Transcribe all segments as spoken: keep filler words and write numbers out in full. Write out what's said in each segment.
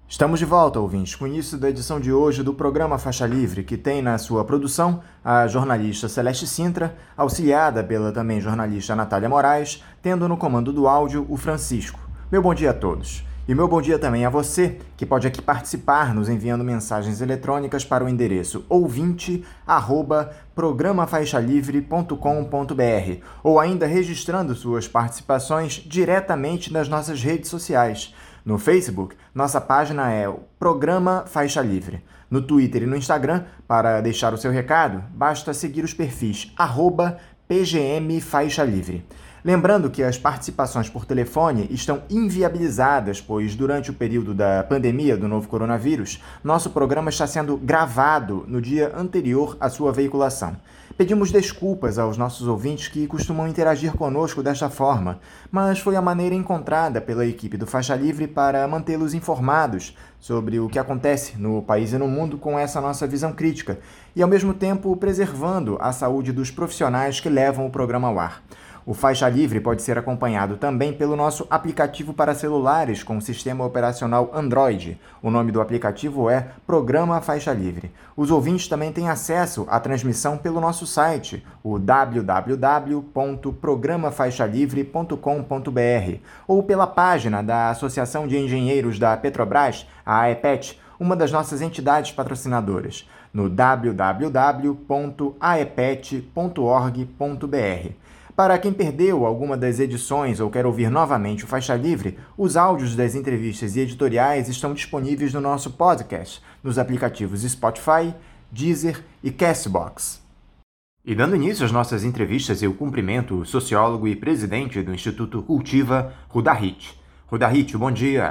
Estamos de volta, ouvintes, com o início da edição de hoje do programa Faixa Livre, que tem na sua produção a jornalista Celeste Sintra, auxiliada pela também jornalista Natália Moraes, tendo no comando do áudio o Francisco. Meu bom dia a todos. E meu bom dia também a você, que pode aqui participar nos enviando mensagens eletrônicas para o endereço ouvinte arroba programa faixa livre ponto com ponto br ou ainda registrando suas participações diretamente nas nossas redes sociais. No Facebook, nossa página é o Programa Faixa Livre. No Twitter e no Instagram, para deixar o seu recado, basta seguir os perfis arroba P G M Faixa Livre. Lembrando que as participações por telefone estão inviabilizadas, pois durante o período da pandemia do novo coronavírus, nosso programa está sendo gravado no dia anterior à sua veiculação. Pedimos desculpas aos nossos ouvintes que costumam interagir conosco desta forma, mas foi a maneira encontrada pela equipe do Faixa Livre para mantê-los informados sobre o que acontece no país e no mundo com essa nossa visão crítica e, ao mesmo tempo, preservando a saúde dos profissionais que levam o programa ao ar. O Faixa Livre pode ser acompanhado também pelo nosso aplicativo para celulares com sistema operacional Android. O nome do aplicativo é Programa Faixa Livre. Os ouvintes também têm acesso à transmissão pelo nosso site, o w w w ponto programa faixa livre ponto com ponto br, ou pela página da Associação de Engenheiros da Petrobras, a AEPET, uma das nossas entidades patrocinadoras, no w w w ponto aepet ponto org ponto br. Para quem perdeu alguma das edições ou quer ouvir novamente o Faixa Livre, os áudios das entrevistas e editoriais estão disponíveis no nosso podcast, nos aplicativos Spotify, Deezer e Castbox. E dando início às nossas entrevistas, eu cumprimento o sociólogo e presidente do Instituto Cultiva, Rudá Hit. Rudá Hit, bom dia.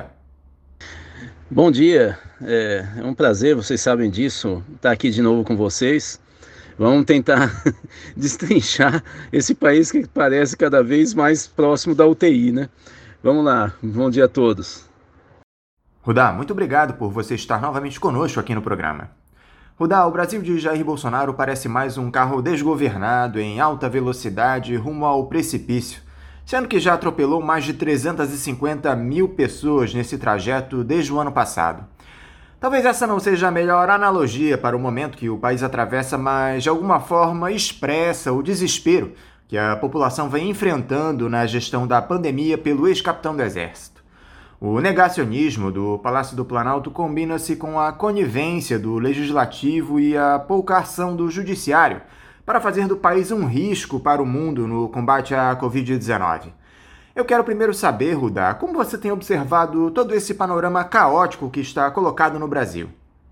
Bom dia, é, é um prazer, vocês sabem disso, estar aqui de novo com vocês. Vamos tentar destrinchar esse país que parece cada vez mais próximo da U T I, né? Vamos lá, bom dia a todos. Rudá, muito obrigado por você estar novamente conosco aqui no programa. Rudá, o Brasil de Jair Bolsonaro parece mais um carro desgovernado em alta velocidade rumo ao precipício, sendo que já atropelou mais de trezentas e cinquenta mil pessoas nesse trajeto desde o ano passado. Talvez essa não seja a melhor analogia para o momento que o país atravessa, mas de alguma forma expressa o desespero que a população vem enfrentando na gestão da pandemia pelo ex-capitão do Exército. O negacionismo do Palácio do Planalto combina-se com a conivência do Legislativo e a pouca ação do Judiciário para fazer do país um risco para o mundo no combate à covid dezenove. Eu quero primeiro saber, Rudá, como você tem observado todo esse panorama caótico que está colocado no Brasil?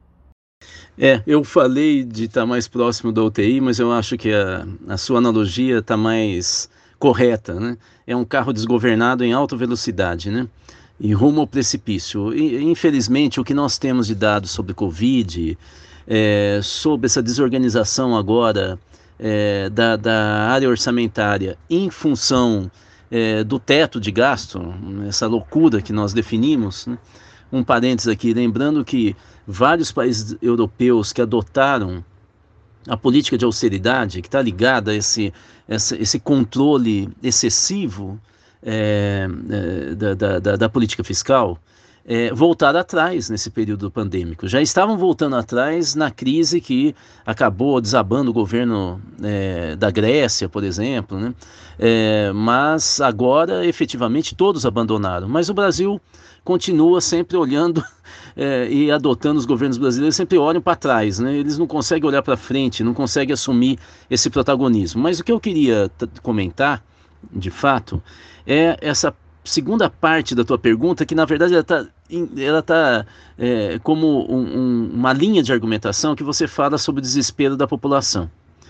É, eu falei de estar mais próximo da U T I, mas eu acho que a, a sua analogia está mais correta, né? É um carro desgovernado em alta velocidade, né? E rumo ao precipício. E, infelizmente, o que nós temos de dados sobre Covid, é, sobre essa desorganização agora é, da, da área orçamentária em função É, do teto de gasto, essa loucura que nós definimos, né? Um parênteses aqui, lembrando que vários países europeus que adotaram a política de austeridade, que está ligada a esse, esse, esse controle excessivo é, é, da, da, da política fiscal, é, voltaram atrás nesse período pandêmico. Já estavam voltando atrás na crise que acabou desabando o governo é, da Grécia, por exemplo, né? É, mas agora, efetivamente, todos abandonaram. Mas o Brasil continua sempre olhando é, e adotando, os governos brasileiros sempre olham para trás, né? Eles não conseguem olhar para frente, não conseguem assumir esse protagonismo. Mas o que eu queria t- comentar, de fato, é essa segunda parte da tua pergunta, que na verdade ela está ela tá, é, como um, um, uma linha de argumentação que você fala sobre o desespero da população.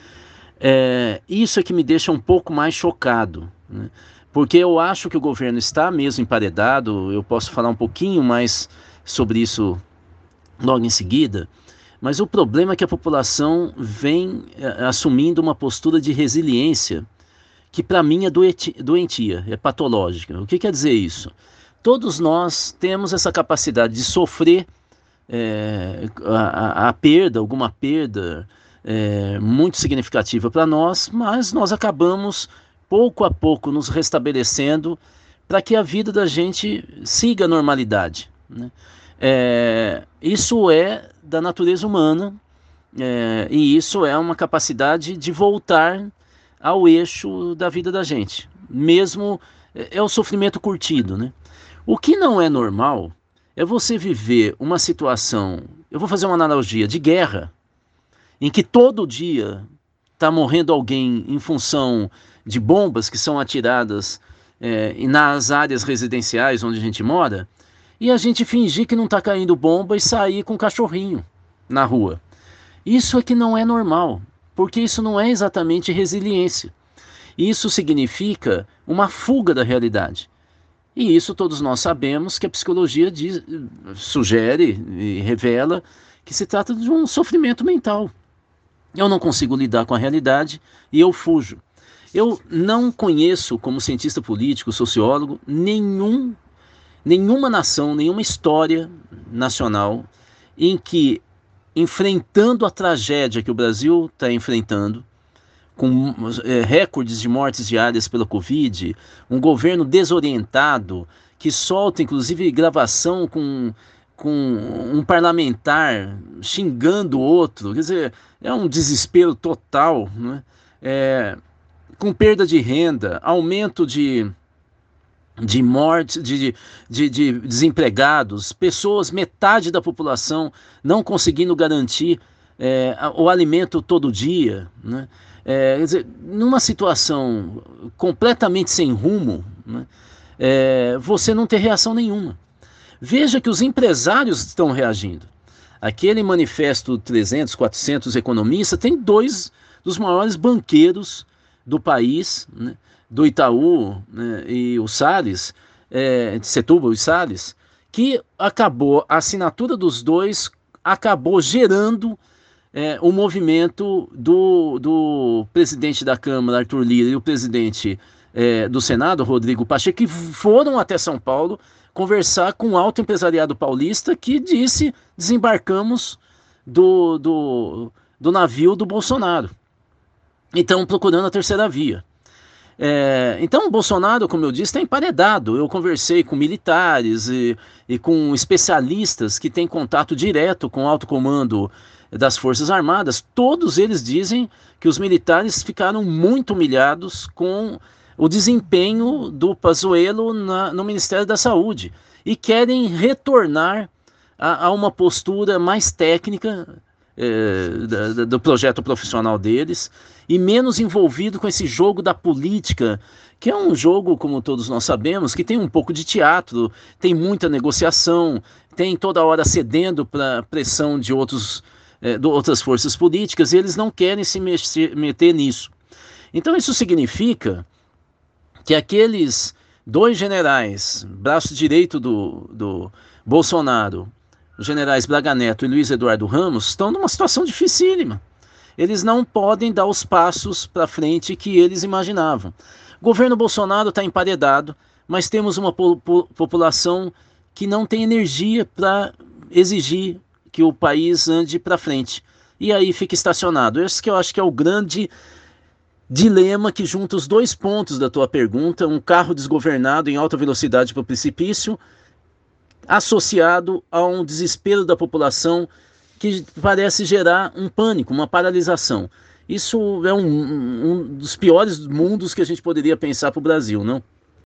É, isso é que me deixa um pouco mais chocado, né? Porque eu acho que o governo está mesmo emparedado. Eu posso falar um pouquinho mais sobre isso logo em seguida, mas o problema é que a população vem é, assumindo uma postura de resiliência que para mim é doentia, é patológica. O que quer dizer isso? Todos nós temos essa capacidade de sofrer é, a, a, a perda, alguma perda é, muito significativa para nós, mas nós acabamos pouco a pouco nos restabelecendo para que a vida da gente siga a normalidade, né? É, isso é da natureza humana, é, e isso é uma capacidade de voltar ao eixo da vida da gente. Mesmo é o sofrimento curtido, né? O que não é normal é você viver uma situação, eu vou fazer uma analogia, de guerra, em que todo dia está morrendo alguém em função de bombas que são atiradas é, nas áreas residenciais onde a gente mora, e a gente fingir que não está caindo bomba e sair com um cachorrinho na rua. Isso é que não é normal, porque isso não é exatamente resiliência. Isso significa uma fuga da realidade. E isso todos nós sabemos que a psicologia diz, sugere e revela que se trata de um sofrimento mental. Eu não consigo lidar com a realidade e eu fujo. Eu não conheço, como cientista político, sociólogo, nenhum, nenhuma nação, nenhuma história nacional em que, enfrentando a tragédia que o Brasil está enfrentando, com é, recordes de mortes diárias pela Covid, um governo desorientado, que solta inclusive gravação com, com um parlamentar xingando o outro, quer dizer, é um desespero total, né? É, com perda de renda, aumento de, de mortes, de, de, de desempregados, pessoas, metade da população não conseguindo garantir é, o alimento todo dia, né? É, quer dizer, numa situação completamente sem rumo, né, é, você não tem reação nenhuma. Veja que os empresários estão reagindo. Aquele manifesto trezentos, quatrocentos economistas tem dois dos maiores banqueiros do país, né, do Itaú, né, e o Salles, é, de Setúbal e Salles, que acabou, a assinatura dos dois acabou gerando É, o movimento do, do presidente da Câmara, Arthur Lira, e o presidente é, do Senado, Rodrigo Pacheco, que foram até São Paulo conversar com o alto empresariado paulista, que disse: desembarcamos do, do, do navio do Bolsonaro. Então, procurando a terceira via. É, então, o Bolsonaro, como eu disse, está emparedado. Eu conversei com militares e, e com especialistas que têm contato direto com o alto comando das Forças Armadas. Todos eles dizem que os militares ficaram muito humilhados com o desempenho do Pazuello na, no Ministério da Saúde e querem retornar a, a uma postura mais técnica é, da, do projeto profissional deles e menos envolvido com esse jogo da política, que é um jogo, como todos nós sabemos, que tem um pouco de teatro, tem muita negociação, tem toda hora cedendo para a pressão de outros É, de outras forças políticas, e eles não querem se mexer, meter nisso. Então isso significa que aqueles dois generais, braço direito do, do Bolsonaro, os generais Braga Neto e Luiz Eduardo Ramos, estão numa situação dificílima. Eles não podem dar os passos para frente que eles imaginavam. O governo Bolsonaro está emparedado, mas temos uma po po população que não tem energia para exigir que o país ande para frente. E aí fica estacionado. Esse que eu acho que é o grande dilema que junta os dois pontos da tua pergunta: um carro desgovernado em alta velocidade para o precipício, associado a um desespero da população que parece gerar um pânico, uma paralisação. Isso é um, um dos piores mundos que a gente poderia pensar para o Brasil, não?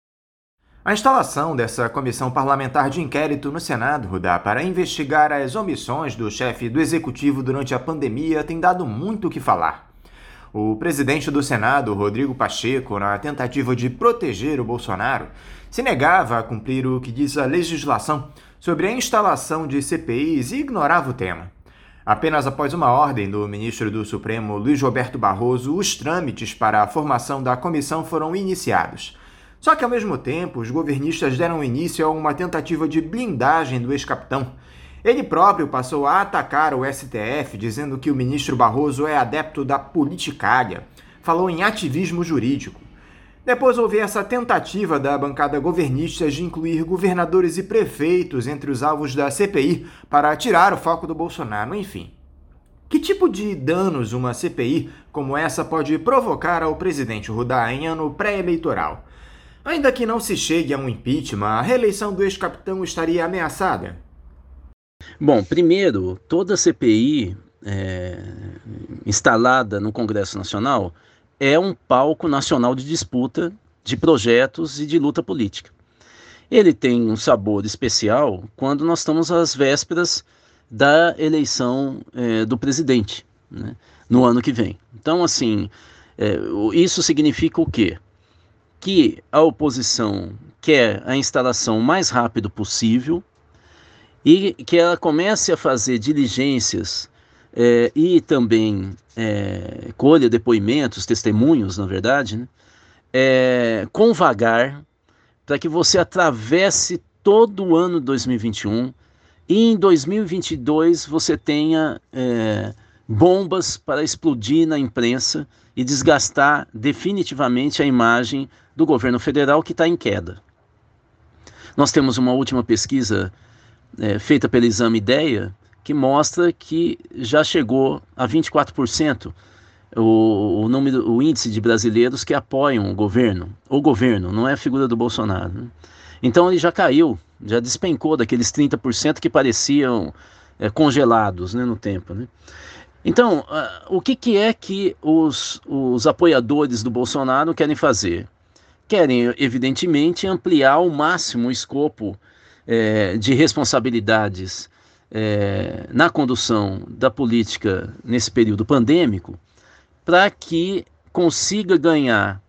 A instalação dessa comissão parlamentar de inquérito no Senado, Rudá, para investigar as omissões do chefe do Executivo durante a pandemia tem dado muito o que falar. O presidente do Senado, Rodrigo Pacheco, na tentativa de proteger o Bolsonaro, se negava a cumprir o que diz a legislação sobre a instalação de C P Is e ignorava o tema. Apenas após uma ordem do ministro do Supremo, Luiz Roberto Barroso, os trâmites para a formação da comissão foram iniciados. Só que, ao mesmo tempo, os governistas deram início a uma tentativa de blindagem do ex-capitão. Ele próprio passou a atacar o S T F, dizendo que o ministro Barroso é adepto da politicária. Falou em ativismo jurídico. Depois houve essa tentativa da bancada governista de incluir governadores e prefeitos entre os alvos da C P I para tirar o foco do Bolsonaro, enfim. Que tipo de danos uma C P I como essa pode provocar ao presidente Rudá em ano pré-eleitoral? Ainda que não se chegue a um impeachment, a reeleição do ex-capitão estaria ameaçada? Bom, primeiro, toda C P I é, instalada no Congresso Nacional é um palco nacional de disputa de projetos e de luta política. Ele tem um sabor especial quando nós estamos às vésperas da eleição é, do presidente, né, no ano que vem. Então, assim, é, isso significa o quê? Que a oposição quer a instalação o mais rápido possível e que ela comece a fazer diligências é, e também é, colha depoimentos, testemunhos, na verdade, né, é, com vagar, para que você atravesse todo o ano de dois mil e vinte e um e em dois mil e vinte e dois você tenha é, bombas para explodir na imprensa e desgastar definitivamente a imagem do governo federal, que está em queda. Nós temos uma última pesquisa é, feita pelo Exame Ideia, que mostra que já chegou a vinte e quatro por cento o, o, número, o índice de brasileiros que apoiam o governo. O governo, não é a figura do Bolsonaro, né? Então ele já caiu, já despencou daqueles trinta por cento que pareciam é, congelados, né, no tempo, né? Então, uh, o que, que é que os, os apoiadores do Bolsonaro querem fazer? Querem, evidentemente, ampliar ao máximo o escopo é, de responsabilidades é, na condução da política nesse período pandêmico, para que consiga ganhar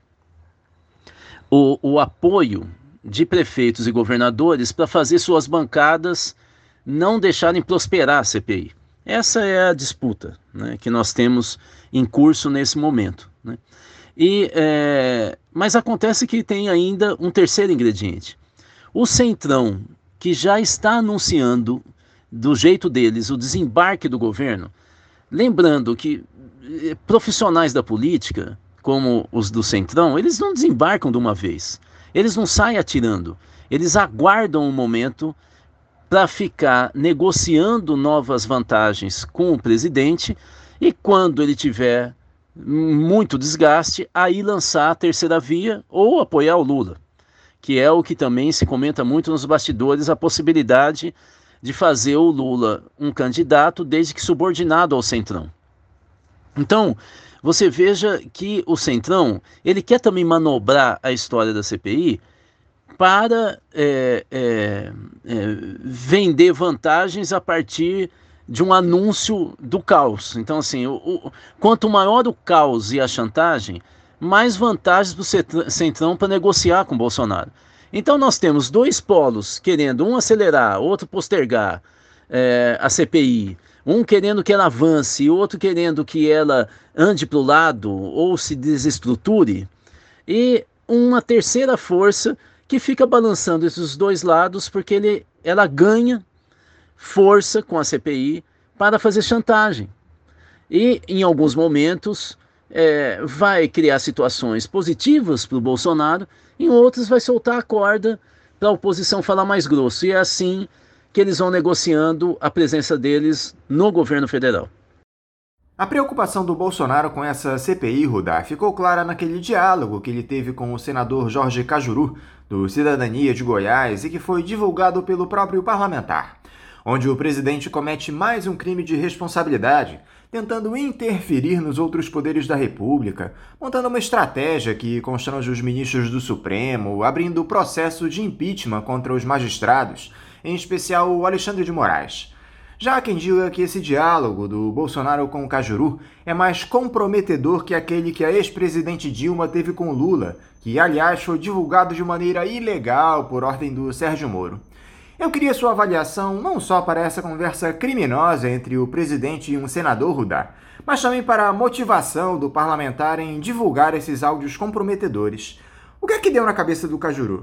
o, o apoio de prefeitos e governadores para fazer suas bancadas não deixarem prosperar a C P I. Essa é a disputa, né, que nós temos em curso nesse momento, né? E, é, mas acontece que tem ainda um terceiro ingrediente. O Centrão, que já está anunciando, do jeito deles, o desembarque do governo, lembrando que profissionais da política, como os do Centrão, eles não desembarcam de uma vez. Eles não saem atirando. Eles aguardam um momento para ficar negociando novas vantagens com o presidente e, quando ele tiver muito desgaste, aí lançar a terceira via ou apoiar o Lula, que é o que também se comenta muito nos bastidores, a possibilidade de fazer o Lula um candidato, desde que subordinado ao Centrão. Então, você veja que o Centrão, ele quer também manobrar a história da C P I para é, é, é, vender vantagens a partir de um anúncio do caos. Então, assim, o, o, quanto maior o caos e a chantagem, mais vantagens para o Centrão para negociar com o Bolsonaro. Então, nós temos dois polos querendo um acelerar, outro postergar é, a C P I, um querendo que ela avance e outro querendo que ela ande para o lado ou se desestruture, e uma terceira força que fica balançando esses dois lados porque ele, ela ganha força com a C P I para fazer chantagem. E, em alguns momentos, é, vai criar situações positivas para o Bolsonaro, em outros vai soltar a corda para a oposição falar mais grosso. E é assim que eles vão negociando a presença deles no governo federal. A preocupação do Bolsonaro com essa C P I, Rudá, ficou clara naquele diálogo que ele teve com o senador Jorge Cajuru, do Cidadania de Goiás, e que foi divulgado pelo próprio parlamentar, onde o presidente comete mais um crime de responsabilidade, tentando interferir nos outros poderes da República, montando uma estratégia que constrange os ministros do Supremo, abrindo processo de impeachment contra os magistrados, em especial o Alexandre de Moraes. Já há quem diga que esse diálogo do Bolsonaro com o Cajuru é mais comprometedor que aquele que a ex-presidente Dilma teve com Lula, que, aliás, foi divulgado de maneira ilegal por ordem do Sérgio Moro. Eu queria sua avaliação não só para essa conversa criminosa entre o presidente e um senador, Rudá, mas também para a motivação do parlamentar em divulgar esses áudios comprometedores. O que é que deu na cabeça do Cajuru?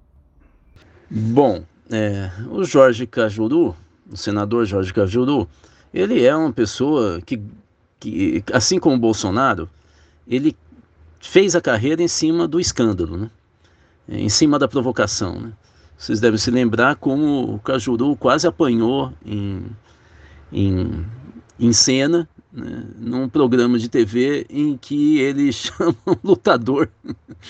Bom, é, o Jorge Cajuru, o senador Jorge Cajuru, ele é uma pessoa que, que, assim como o Bolsonaro, ele fez a carreira em cima do escândalo, né? Em cima da provocação, né? Vocês devem se lembrar como o Cajuru quase apanhou em, em, em cena, né, num programa de T V em que ele chama um lutador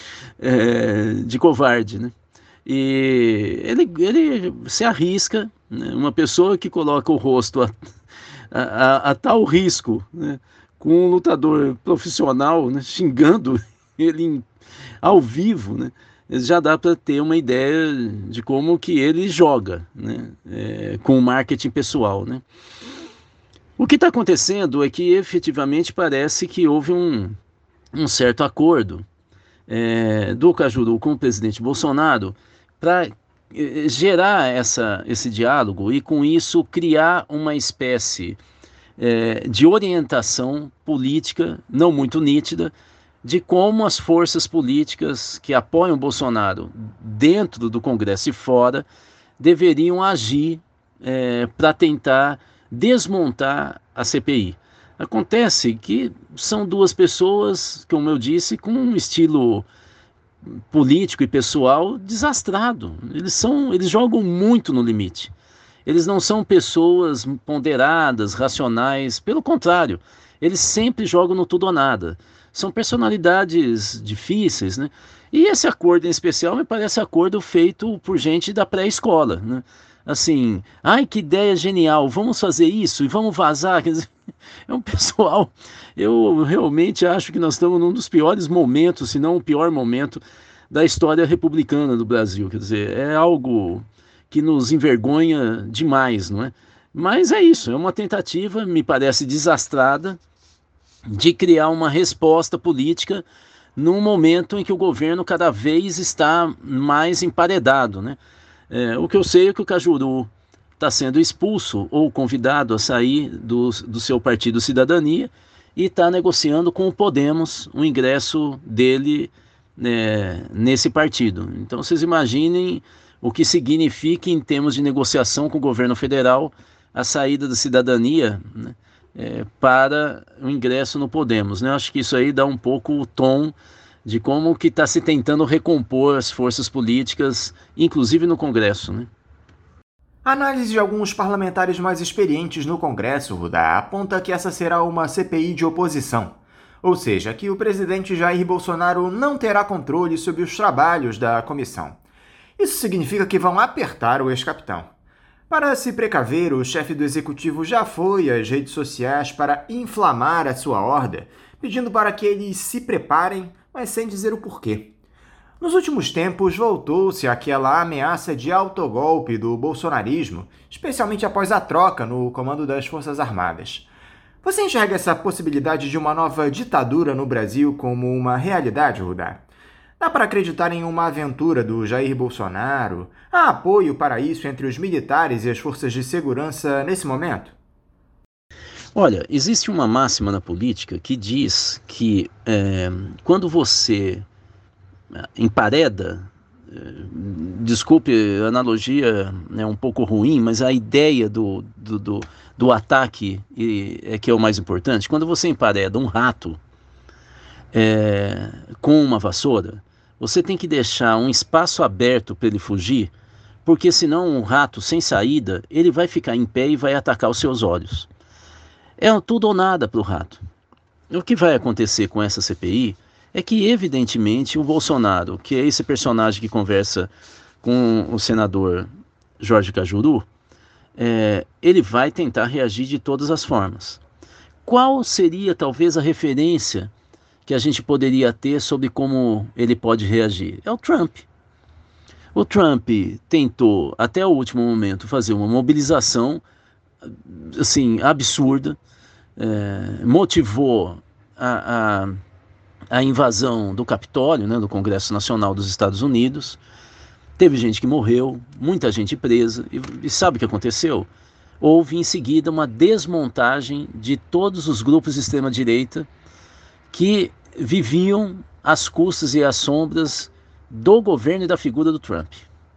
é, de covarde, né? E ele, ele se arrisca, né? Uma pessoa que coloca o rosto a, a, a, a tal risco, né? Com um lutador profissional, né? Xingando ele em, ao vivo, né? Já dá para ter uma ideia de como que ele joga, né? É, com o marketing pessoal, né? O que está acontecendo é que efetivamente parece que houve um, um certo acordo é, do Cajuru com o presidente Bolsonaro para é, gerar essa, esse diálogo e com isso criar uma espécie é, de orientação política não muito nítida de como as forças políticas que apoiam Bolsonaro dentro do Congresso e fora deveriam agir é, para tentar desmontar a C P I. Acontece que são duas pessoas, como eu disse, com um estilo político e pessoal desastrado. Eles são, eles jogam muito no limite. Eles não são pessoas ponderadas, racionais, pelo contrário, eles sempre jogam no tudo ou nada. São personalidades difíceis, né? E esse acordo em especial me parece acordo feito por gente da pré-escola, né? Assim, ai que ideia genial, vamos fazer isso e vamos vazar. Quer dizer, é um pessoal, eu realmente acho que nós estamos num dos piores momentos, se não o pior momento da história republicana do Brasil. Quer dizer, é algo que nos envergonha demais, não é? Mas é isso, é uma tentativa, me parece desastrada, de criar uma resposta política num momento em que o governo cada vez está mais emparedado, né? É, o que eu sei é que o Cajuru está sendo expulso ou convidado a sair do, do seu partido Cidadania e está negociando com o Podemos o ingresso dele, né, nesse partido. Então vocês imaginem o que significa em termos de negociação com o governo federal a saída da Cidadania, né, é, para o ingresso no Podemos, né? Acho que isso aí dá um pouco o tom de como que está se tentando recompor as forças políticas, inclusive no Congresso, né? A análise de alguns parlamentares mais experientes no Congresso, Rudá, aponta que essa será uma C P I de oposição. Ou seja, que o presidente Jair Bolsonaro não terá controle sobre os trabalhos da comissão. Isso significa que vão apertar o ex-capitão. Para se precaver, o chefe do executivo já foi às redes sociais para inflamar a sua horda, pedindo para que eles se preparem, mas sem dizer o porquê. Nos últimos tempos, voltou-se aquela ameaça de autogolpe do bolsonarismo, especialmente após a troca no comando das Forças Armadas. Você enxerga essa possibilidade de uma nova ditadura no Brasil como uma realidade, Rudá? Dá para acreditar em uma aventura do Jair Bolsonaro? Há apoio para isso entre os militares e as forças de segurança nesse momento? Olha, existe uma máxima na política que diz que é, quando você empareda, é, desculpe, a analogia é um pouco ruim, mas a ideia do, do, do, do ataque é que é o mais importante. Quando você empareda um rato é, com uma vassoura, você tem que deixar um espaço aberto para ele fugir, porque senão um rato sem saída, ele vai ficar em pé e vai atacar os seus olhos. É tudo ou nada para o rato. O que vai acontecer com essa C P I é que, evidentemente, o Bolsonaro, que é esse personagem que conversa com o senador Jorge Cajuru, é, ele vai tentar reagir de todas as formas. Qual seria, talvez, a referência que a gente poderia ter sobre como ele pode reagir? É o Trump. O Trump tentou, até o último momento, fazer uma mobilização assim, absurda, é, motivou a, a, a invasão do Capitólio, né, do Congresso Nacional dos Estados Unidos. Teve gente que morreu, muita gente presa, e, e sabe o que aconteceu? Houve em seguida uma desmontagem de todos os grupos de extrema-direita que viviam às custas e às sombras do governo e da figura do Trump.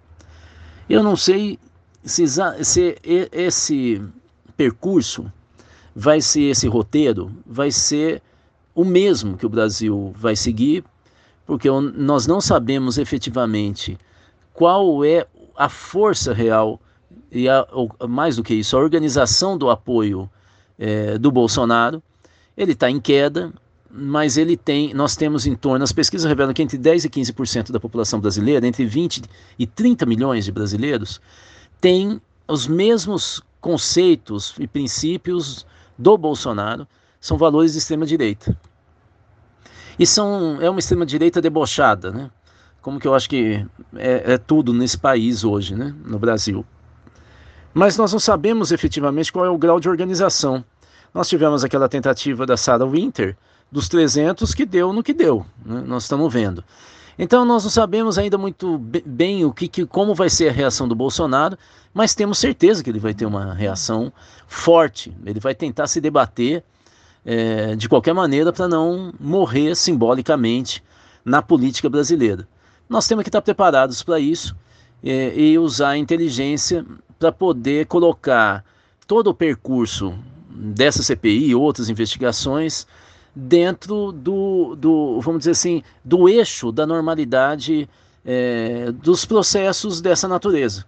Eu não sei se, se esse percurso vai ser, esse roteiro vai ser o mesmo que o Brasil vai seguir, porque nós não sabemos efetivamente qual é a força real e, a, mais do que isso, a organização do apoio é, do Bolsonaro. Ele está em queda, mas ele tem, nós temos em torno, as pesquisas revelam que entre dez e quinze por cento da população brasileira, entre vinte e trinta milhões de brasileiros, tem os mesmos conceitos e princípios do Bolsonaro são valores de extrema-direita. E são, é uma extrema-direita debochada, né? Como que eu acho que é, é tudo nesse país hoje, né? No Brasil. Mas nós não sabemos efetivamente qual é o grau de organização. Nós tivemos aquela tentativa da Sarah Winter, dos trezentos, que deu no que deu, né? Nós estamos vendo. Então nós não sabemos ainda muito bem o que, que, como vai ser a reação do Bolsonaro, mas temos certeza que ele vai ter uma reação forte. Ele vai tentar se debater é, de qualquer maneira para não morrer simbolicamente na política brasileira. Nós temos que estar preparados para isso é, e usar a inteligência para poder colocar todo o percurso dessa C P I e outras investigações dentro do, do, vamos dizer assim, do eixo da normalidade é, dos processos dessa natureza.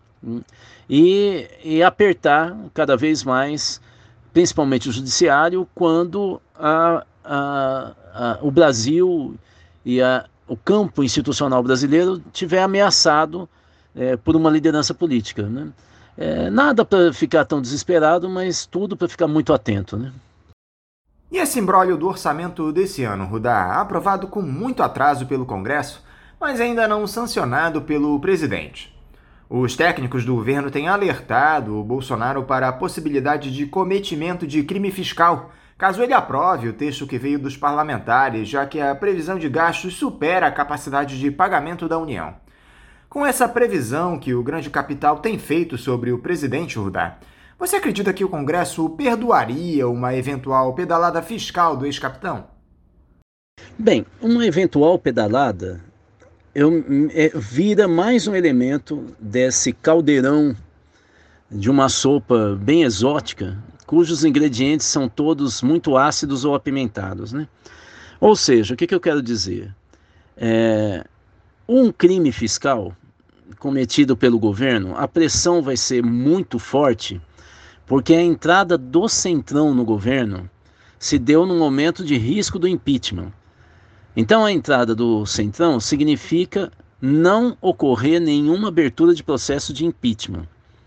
E, e apertar cada vez mais, principalmente o judiciário, quando a, a, a, o Brasil e a, o campo institucional brasileiro tiver ameaçado é, por uma liderança política, né? É, nada para ficar tão desesperado, mas tudo para ficar muito atento, né? E esse imbróglio do orçamento desse ano, Rudá, aprovado com muito atraso pelo Congresso, mas ainda não sancionado pelo presidente. Os técnicos do governo têm alertado o Bolsonaro para a possibilidade de cometimento de crime fiscal, caso ele aprove o texto que veio dos parlamentares, já que a previsão de gastos supera a capacidade de pagamento da União. Com essa previsão que o grande capital tem feito sobre o presidente, Rudá, você acredita que o Congresso perdoaria uma eventual pedalada fiscal do ex-capitão? Bem, uma eventual pedalada eu, é, vira mais um elemento desse caldeirão de uma sopa bem exótica, cujos ingredientes são todos muito ácidos ou apimentados, né? Ou seja, o que, que eu quero dizer? É, um crime fiscal cometido pelo governo, a pressão vai ser muito forte, porque a entrada do Centrão no governo se deu no momento de risco do impeachment. Então a entrada do Centrão significa não ocorrer nenhuma abertura de processo de impeachment.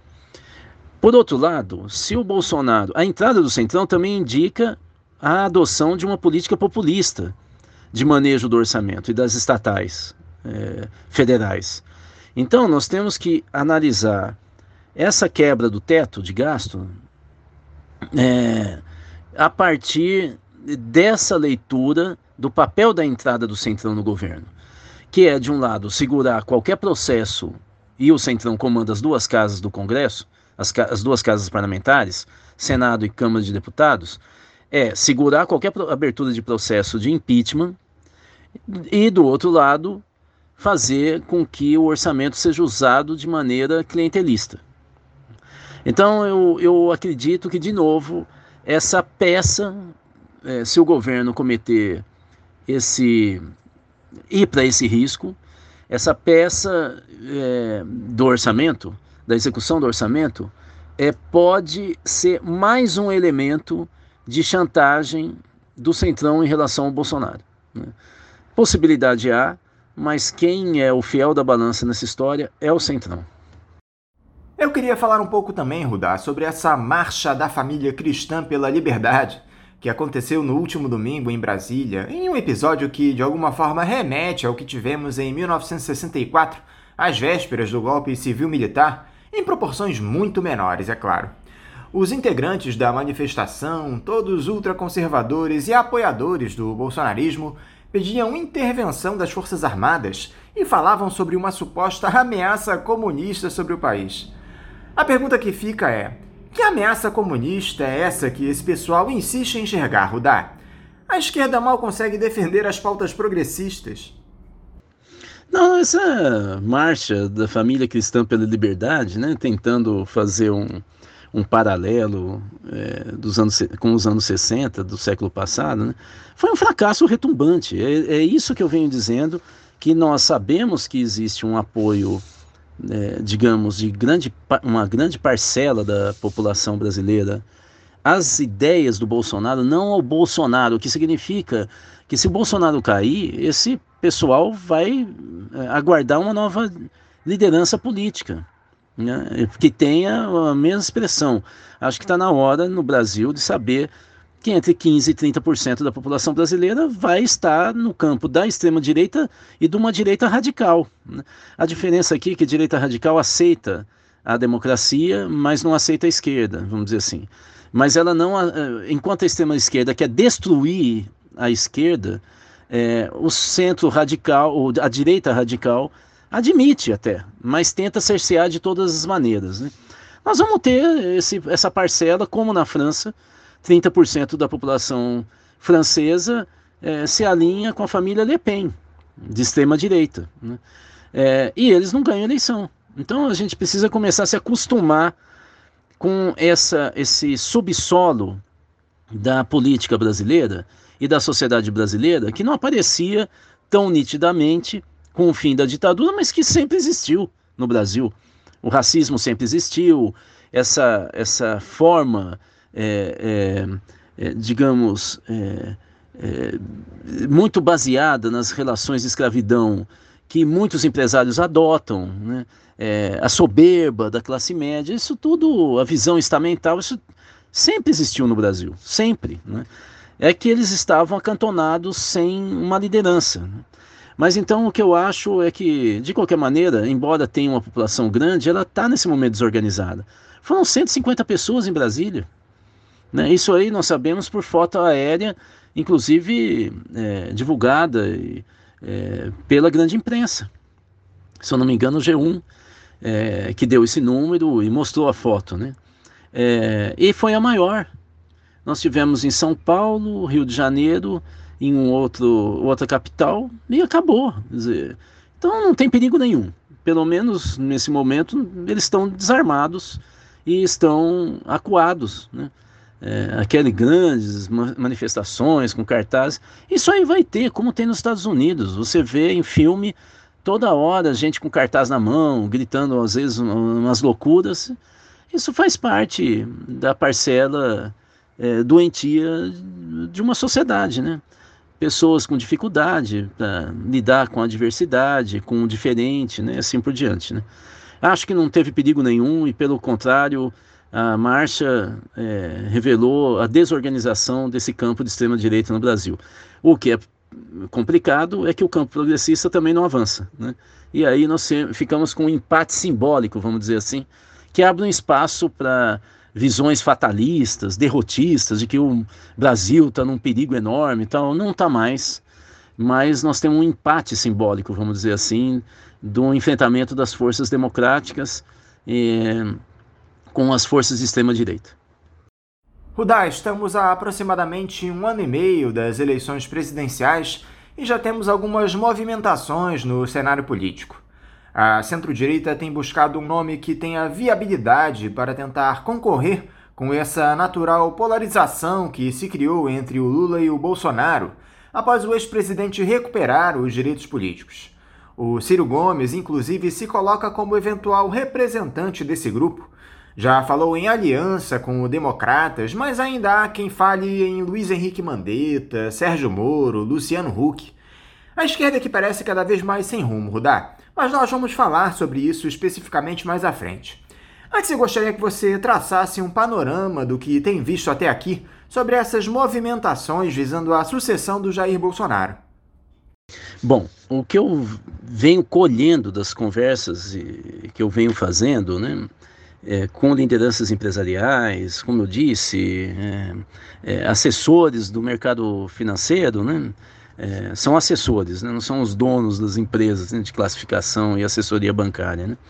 Por outro lado, se o Bolsonaro... A entrada do Centrão também indica a adoção de uma política populista de manejo do orçamento e das estatais eh, federais. Então nós temos que analisar essa quebra do teto de gasto é, a partir dessa leitura do papel da entrada do Centrão no governo, que é, de um lado, segurar qualquer processo, e o Centrão comanda as duas casas do Congresso, as, as duas casas parlamentares, Senado e Câmara de Deputados, é segurar qualquer abertura de processo de impeachment e, do outro lado, fazer com que o orçamento seja usado de maneira clientelista. Então eu, eu acredito que, de novo, essa peça, é, se o governo cometer esse, ir para esse risco, essa peça é, do orçamento, da execução do orçamento, é, pode ser mais um elemento de chantagem do Centrão em relação ao Bolsonaro, né? Possibilidade há, mas quem é o fiel da balança nessa história é o Centrão. Eu queria falar um pouco também, Rudá, sobre essa Marcha da Família Cristã pela Liberdade, que aconteceu no último domingo em Brasília, em um episódio que, de alguma forma, remete ao que tivemos em mil novecentos e sessenta e quatro, às vésperas do golpe civil-militar, em proporções muito menores, é claro. Os integrantes da manifestação, todos ultraconservadores e apoiadores do bolsonarismo, pediam intervenção das Forças Armadas e falavam sobre uma suposta ameaça comunista sobre o país. A pergunta que fica é: que ameaça comunista é essa que esse pessoal insiste em enxergar, Rudá? A esquerda mal consegue defender as pautas progressistas. Não, essa marcha da família cristã pela liberdade, né, tentando fazer um, um paralelo é, dos anos, com os anos sessenta do século passado, né, foi um fracasso retumbante. É, é isso que eu venho dizendo, que nós sabemos que existe um apoio, É, digamos, de grande, uma grande parcela da população brasileira às ideias do Bolsonaro, não ao Bolsonaro, o que significa que, se o Bolsonaro cair, esse pessoal vai é, aguardar uma nova liderança política. né, que tenha a mesma expressão. Acho que está na hora no Brasil de saber que entre quinze e trinta por cento da população brasileira vai estar no campo da extrema-direita e de uma direita radical, né? A diferença aqui é que a direita radical aceita a democracia, mas não aceita a esquerda, vamos dizer assim. Mas ela não, enquanto a extrema-esquerda quer destruir a esquerda, é, o centro radical, ou a direita radical, admite até, mas tenta cercear de todas as maneiras, né? Nós vamos ter esse, essa parcela, como na França, trinta por cento da população francesa é, se alinha com a família Le Pen, de extrema-direita, né? É, e eles não ganham eleição. Então a gente precisa começar a se acostumar com essa, esse subsolo da política brasileira e da sociedade brasileira, que não aparecia tão nitidamente com o fim da ditadura, mas que sempre existiu no Brasil. O racismo sempre existiu, essa, essa forma, é, é, é, digamos, é, é, muito baseada nas relações de escravidão que muitos empresários adotam, né? É, a soberba da classe média, isso tudo, a visão estamental, isso sempre existiu no Brasil, sempre, né? É que eles estavam acantonados sem uma liderança, né? Mas então o que eu acho é que, de qualquer maneira, embora tenha uma população grande, ela está nesse momento desorganizada. Foram cento e cinquenta pessoas em Brasília, né? Isso aí nós sabemos por foto aérea, inclusive é, divulgada e, é, pela grande imprensa. Se eu não me engano, o G um, é, que deu esse número e mostrou a foto, né? É, e foi a maior. Nós tivemos em São Paulo, Rio de Janeiro, em um outro, outra capital, e acabou. Quer dizer, então não tem perigo nenhum. Pelo menos nesse momento eles estão desarmados e estão acuados, né? É, aquelas grandes manifestações com cartazes, isso aí vai ter, como tem nos Estados Unidos. Você vê em filme toda hora gente com cartaz na mão, gritando às vezes umas loucuras. Isso faz parte da parcela é, doentia de uma sociedade, né? Pessoas com dificuldade para lidar com a diversidade, com o diferente, né? Assim por diante, né? Acho que não teve perigo nenhum e, pelo contrário, a marcha é, revelou a desorganização desse campo de extrema-direita no Brasil. O que é complicado é que o campo progressista também não avança, né? E aí nós ficamos com um empate simbólico, vamos dizer assim, que abre um espaço para visões fatalistas, derrotistas, de que o Brasil está num perigo enorme e tal. Não está mais, mas nós temos um empate simbólico, vamos dizer assim, do enfrentamento das forças democráticas eh, com as forças de extrema-direita. Rudá, estamos há aproximadamente um ano e meio das eleições presidenciais e já temos algumas movimentações no cenário político. A centro-direita tem buscado um nome que tenha viabilidade para tentar concorrer com essa natural polarização que se criou entre o Lula e o Bolsonaro após o ex-presidente recuperar os direitos políticos. O Ciro Gomes, inclusive, se coloca como eventual representante desse grupo. Já falou em aliança com o Democratas, mas ainda há quem fale em Luiz Henrique Mandetta, Sérgio Moro, Luciano Huck. A esquerda que parece cada vez mais sem rumo, Rudá, mas nós vamos falar sobre isso especificamente mais à frente. Antes, eu gostaria que você traçasse um panorama do que tem visto até aqui sobre essas movimentações visando a sucessão do Jair Bolsonaro. Bom, o que eu venho colhendo das conversas que eu venho fazendo, né, é, com lideranças empresariais, como eu disse, é, é, assessores do mercado financeiro, né, É, são assessores, né? Não são os donos das empresas, né, de classificação e assessoria bancária, né?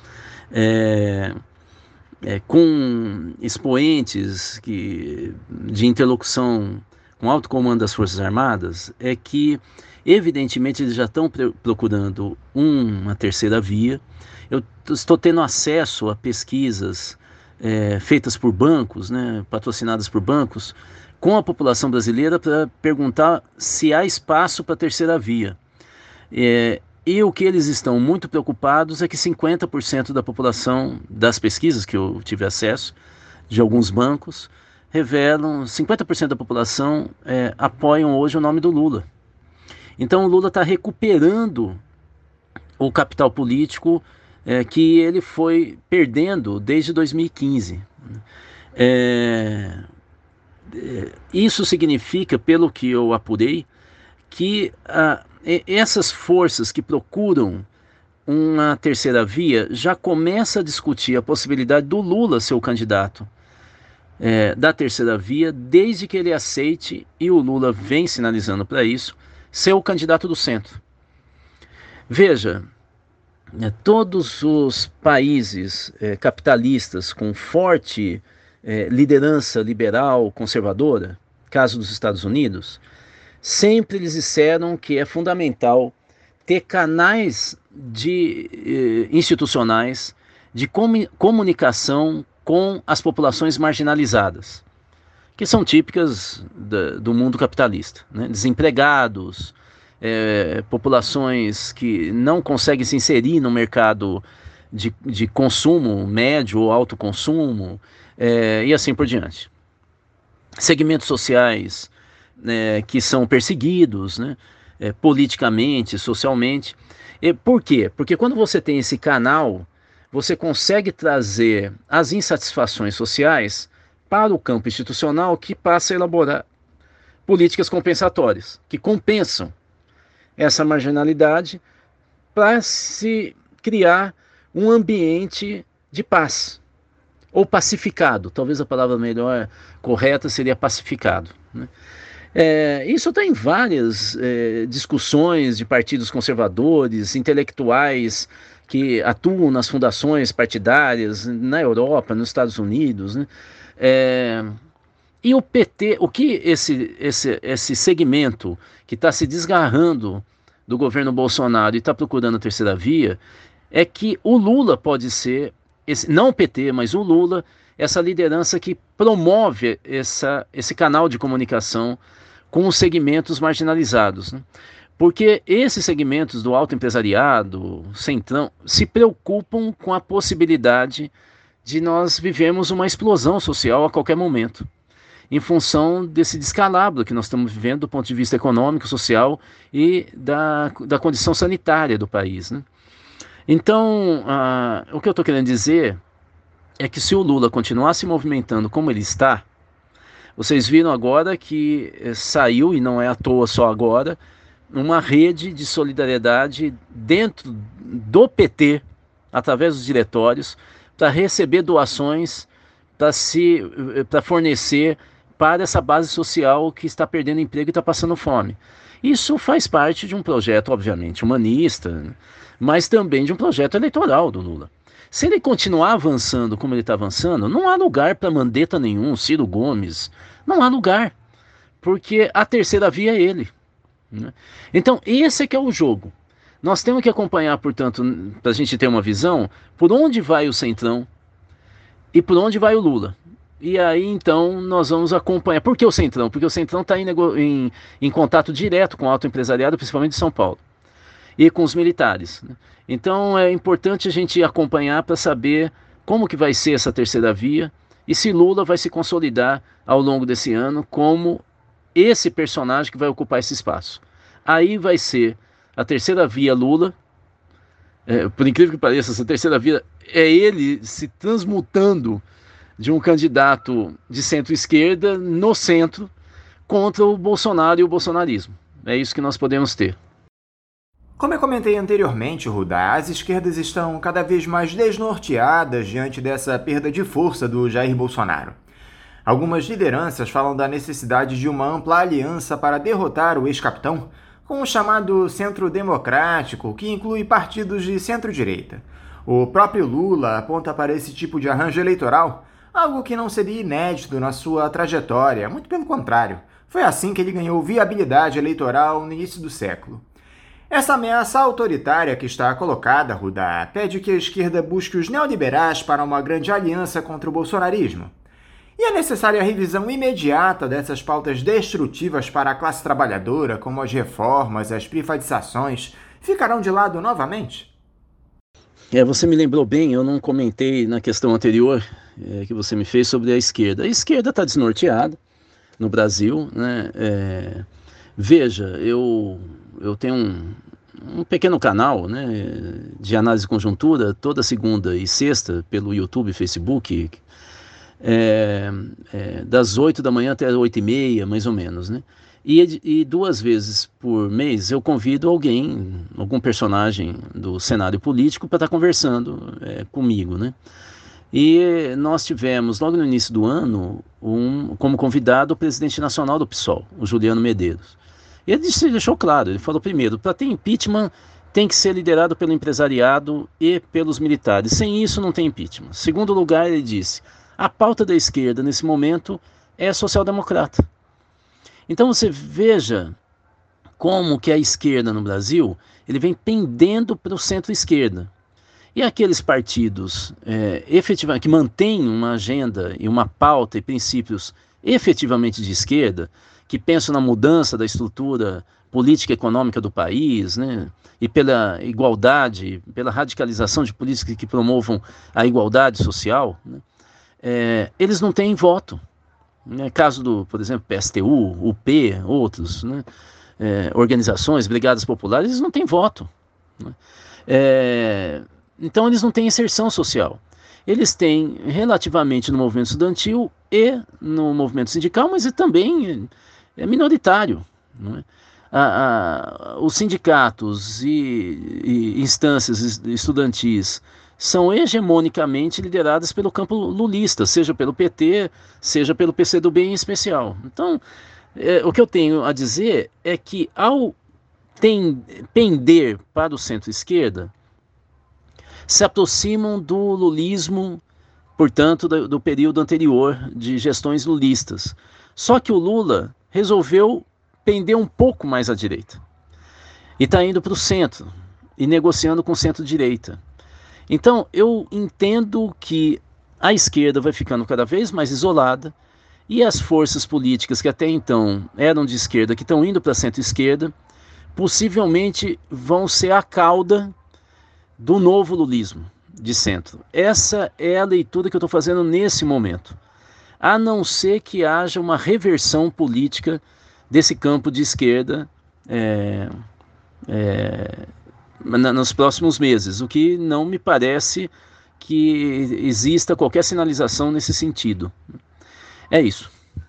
É, é, com expoentes que, de interlocução com alto comando das Forças Armadas, é que evidentemente eles já estão procurando uma terceira via. Eu estou tendo acesso a pesquisas é, feitas por bancos, né, patrocinadas por bancos, com a população brasileira para perguntar se há espaço para a terceira via. É, e o que eles estão muito preocupados é que cinquenta por cento da população, das pesquisas que eu tive acesso, de alguns bancos, revelam, cinquenta por cento da população é, apoiam hoje o nome do Lula. Então o Lula está recuperando o capital político é, que ele foi perdendo desde dois mil e quinze. É, isso significa, pelo que eu apurei, que ah, essas forças que procuram uma terceira via já começa a discutir a possibilidade do Lula ser o candidato é, da terceira via, desde que ele aceite, e o Lula vem sinalizando para isso, ser o candidato do centro. Veja, é, todos os países é, capitalistas com forte é, liderança liberal conservadora, caso dos Estados Unidos, sempre eles disseram que é fundamental ter canais de, eh, institucionais de comu comunicação com as populações marginalizadas, que são típicas da, do mundo capitalista, né? Desempregados, eh, populações que não conseguem se inserir no mercado de, de consumo médio ou alto consumo, eh, e assim por diante. Segmentos sociais né, que são perseguidos, né, é, politicamente, socialmente. E por quê? Porque quando você tem esse canal, você consegue trazer as insatisfações sociais para o campo institucional, que passa a elaborar políticas compensatórias, que compensam essa marginalidade para se criar um ambiente de paz, ou pacificado, talvez a palavra melhor correta seria pacificado, né? É, isso está em várias é, discussões de partidos conservadores, intelectuais que atuam nas fundações partidárias na Europa, nos Estados Unidos, né? É, e o P T, o que esse, esse, esse segmento que está se desgarrando do governo Bolsonaro e está procurando a terceira via, é que o Lula pode ser, esse, não o P T, mas o Lula, essa liderança que promove essa, esse canal de comunicação com os segmentos marginalizados, né? Porque esses segmentos do alto empresariado, centrão, se preocupam com a possibilidade de nós vivermos uma explosão social a qualquer momento, em função desse descalabro que nós estamos vivendo do ponto de vista econômico, social e da, da condição sanitária do país, né? Então, ah, o que eu estou querendo dizer é que se o Lula continuar se movimentando como ele está, vocês viram agora que eh, saiu, e não é à toa só agora, uma rede de solidariedade dentro do P T, através dos diretórios, para receber doações, para se, para fornecer para essa base social que está perdendo emprego e está passando fome. Isso faz parte de um projeto, obviamente, humanista, mas também de um projeto eleitoral do Lula. Se ele continuar avançando como ele está avançando, não há lugar para mandeta nenhum, Ciro Gomes, não há lugar, porque a terceira via é ele, né? Então, esse é que é o jogo. Nós temos que acompanhar, portanto, para a gente ter uma visão, por onde vai o Centrão e por onde vai o Lula. E aí, então, nós vamos acompanhar. Por que o Centrão? Porque o Centrão está em, em, em contato direto com o alto empresariado, principalmente de São Paulo, e com os militares, né? Então é importante a gente acompanhar para saber como que vai ser essa terceira via e se Lula vai se consolidar ao longo desse ano como esse personagem que vai ocupar esse espaço. Aí vai ser a terceira via Lula, é, por incrível que pareça, essa terceira via é ele se transmutando de um candidato de centro-esquerda no centro contra o Bolsonaro e o bolsonarismo. É isso que nós podemos ter. Como eu comentei anteriormente, Rudá, as esquerdas estão cada vez mais desnorteadas diante dessa perda de força do Jair Bolsonaro. Algumas lideranças falam da necessidade de uma ampla aliança para derrotar o ex-capitão, com o chamado Centro Democrático, que inclui partidos de centro-direita. O próprio Lula aponta para esse tipo de arranjo eleitoral, algo que não seria inédito na sua trajetória, muito pelo contrário. Foi assim que ele ganhou viabilidade eleitoral no início do século. Essa ameaça autoritária que está colocada, Rudá, pede que a esquerda busque os neoliberais para uma grande aliança contra o bolsonarismo. E é necessária a revisão imediata dessas pautas destrutivas para a classe trabalhadora, como as reformas e as privatizações, ficarão de lado novamente? É, você me lembrou bem, eu não comentei na questão anterior é, que você me fez sobre a esquerda. A esquerda está desnorteada no Brasil, né? É, veja, eu, eu tenho um, um pequeno canal, né, de análise de conjuntura toda segunda e sexta pelo YouTube e Facebook, é, é, das oito da manhã até oito e meia, mais ou menos, né? E, e duas vezes por mês eu convido alguém, algum personagem do cenário político para estar conversando é, comigo, né? E nós tivemos, logo no início do ano, um, como convidado o presidente nacional do PSOL, o Juliano Medeiros. E ele disse, deixou claro, ele falou primeiro, para ter impeachment tem que ser liderado pelo empresariado e pelos militares. Sem isso não tem impeachment. Segundo lugar, ele disse, a pauta da esquerda nesse momento é social-democrata. Então você veja como que a esquerda no Brasil, ele vem pendendo para o centro-esquerda. E aqueles partidos é, efetivamente, que mantêm uma agenda e uma pauta e princípios efetivamente de esquerda, que pensam na mudança da estrutura política e econômica do país, né, e pela igualdade, pela radicalização de políticas que promovam a igualdade social, né, é, eles não têm voto. Né, caso do, por exemplo, P S T U, U P, outros, né, é, organizações, brigadas populares, eles não têm voto. Né, é, então eles não têm inserção social. Eles têm relativamente no movimento estudantil e no movimento sindical, mas é também é minoritário. Não é? a, a, os sindicatos e, e instâncias estudantis são hegemonicamente lideradas pelo campo lulista, seja pelo P T, seja pelo P C do B em especial. Então, é, o que eu tenho a dizer é que ao tem, pender para o centro-esquerda, se aproximam do lulismo, portanto, do, do período anterior de gestões lulistas. Só que o Lula resolveu pender um pouco mais à direita. E está indo para o centro, e negociando com o centro-direita. Então, eu entendo que a esquerda vai ficando cada vez mais isolada, e as forças políticas que até então eram de esquerda, que estão indo para a centro-esquerda, possivelmente vão ser a cauda do novo lulismo de centro. Essa é a leitura que eu estou fazendo nesse momento. A não ser que haja uma reversão política desse campo de esquerda é, é, nos próximos meses, o que não me parece que exista qualquer sinalização nesse sentido. É isso.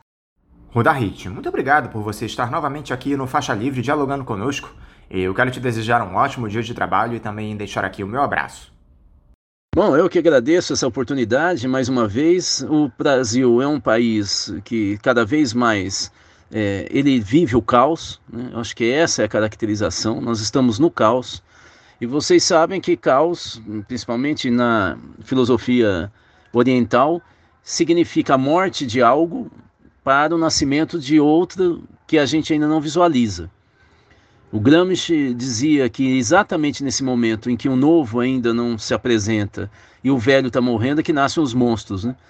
Rodahit, muito obrigado por você estar novamente aqui no Faixa Livre dialogando conosco. Eu quero te desejar um ótimo dia de trabalho e também deixar aqui o meu abraço. Bom, eu que agradeço essa oportunidade mais uma vez. O Brasil é um país que cada vez mais é, ele vive o caos, né? Eu acho que essa é a caracterização. Nós estamos no caos. E vocês sabem que caos, principalmente na filosofia oriental, significa a morte de algo para o nascimento de outro que a gente ainda não visualiza. O Gramsci dizia que exatamente nesse momento em que o novo ainda não se apresenta e o velho está morrendo é que nascem os monstros. Né?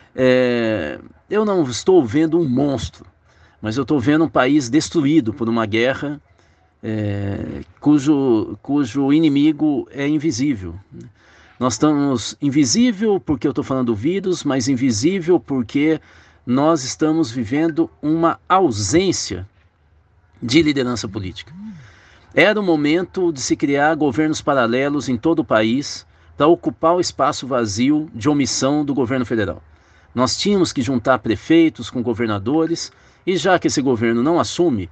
É, eu não estou vendo um monstro, mas eu estou vendo um país destruído por uma guerra é, cujo, cujo inimigo é invisível. Nós estamos invisível porque eu estou falando do vírus, mas invisível porque nós estamos vivendo uma ausência de liderança política. Era o momento de se criar governos paralelos em todo o país para ocupar o espaço vazio de omissão do governo federal. Nós tínhamos que juntar prefeitos com governadores, e já que esse governo não assume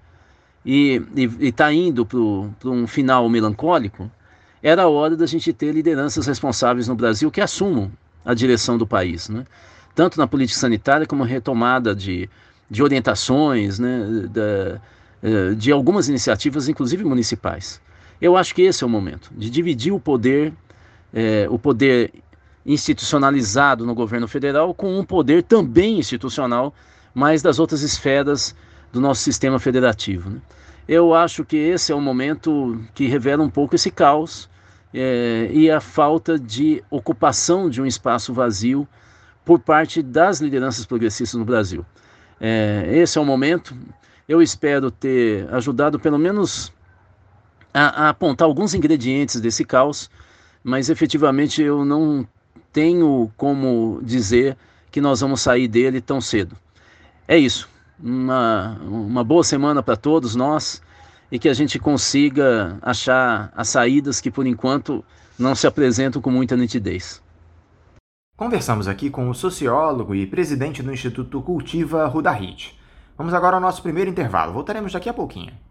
e está indo para um final melancólico, era a hora da gente ter lideranças responsáveis no Brasil que assumam a direção do país, né? Tanto na política sanitária como retomada de, de orientações, né, da, de algumas iniciativas, inclusive municipais. Eu acho que esse é o momento, de dividir o poder, é, o poder institucionalizado no governo federal com um poder também institucional, mas das outras esferas do nosso sistema federativo. Né? Eu acho que esse é o momento que revela um pouco esse caos é, e a falta de ocupação de um espaço vazio por parte das lideranças progressistas no Brasil. É, esse é o momento. Eu espero ter ajudado pelo menos a, a apontar alguns ingredientes desse caos, mas efetivamente eu não tenho como dizer que nós vamos sair dele tão cedo. É isso. Uma, uma boa semana para todos nós e que a gente consiga achar as saídas que, por enquanto, não se apresentam com muita nitidez. Conversamos aqui com o sociólogo e presidente do Instituto Cultiva, Rudahit. Vamos agora ao nosso primeiro intervalo. Voltaremos daqui a pouquinho.